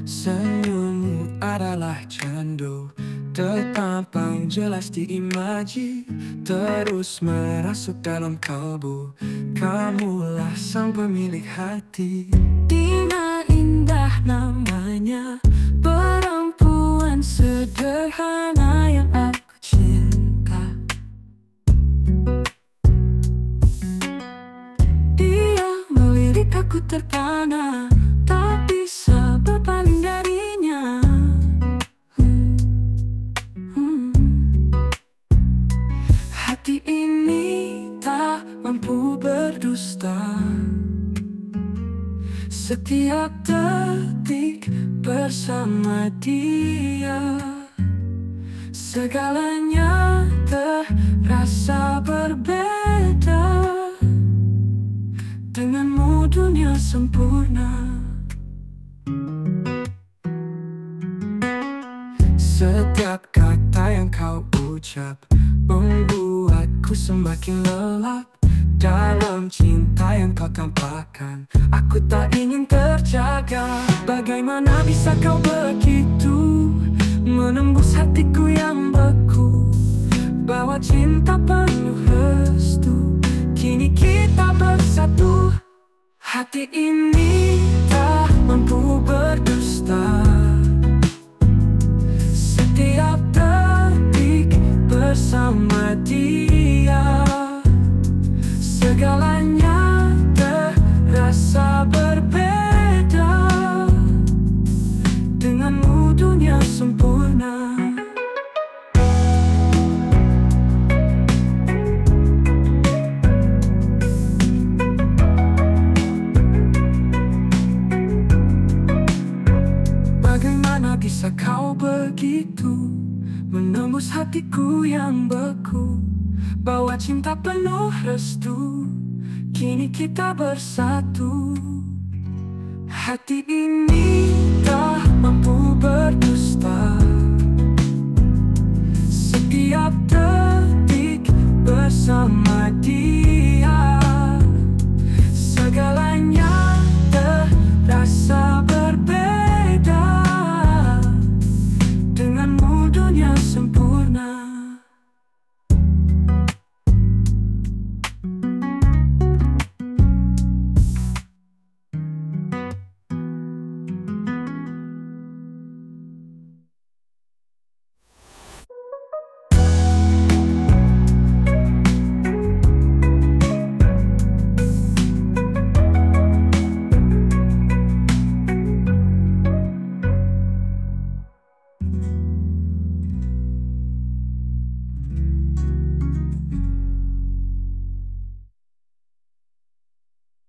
Senyummu adalah candu terpampang jelas di imaji, terus merasuk dalam kalbu. Kamulah sang pemilik hati. Dina indah namanya, perempuan sederhana yang aku cinta. Dia melirik aku terpana, tak bisa berpaling darinya. Hati ini tak mampu berdusta. Setiap detik bersama dia, segalanya terasa berbeda. Denganmu dunia sempurna. Setiap kata yang kau ucap membuatku semakin lelap. Dalam cinta yang kau tampakkan, aku tak ingin terjaga. Bagaimana bisa kau begitu menembus hatiku yang beku? Bawa cinta penuh restu, kini kita bersatu. Hati ini tak mampu berdusta. Setiap detik bersama dia, segalanya terasa berbeda. Denganmu dunia sempurna. Bagaimana bisa kau begitu menembus hatiku yang beku? Bawa cinta penuh restu, kini kita bersatu. Hati ini tak mampu berdua.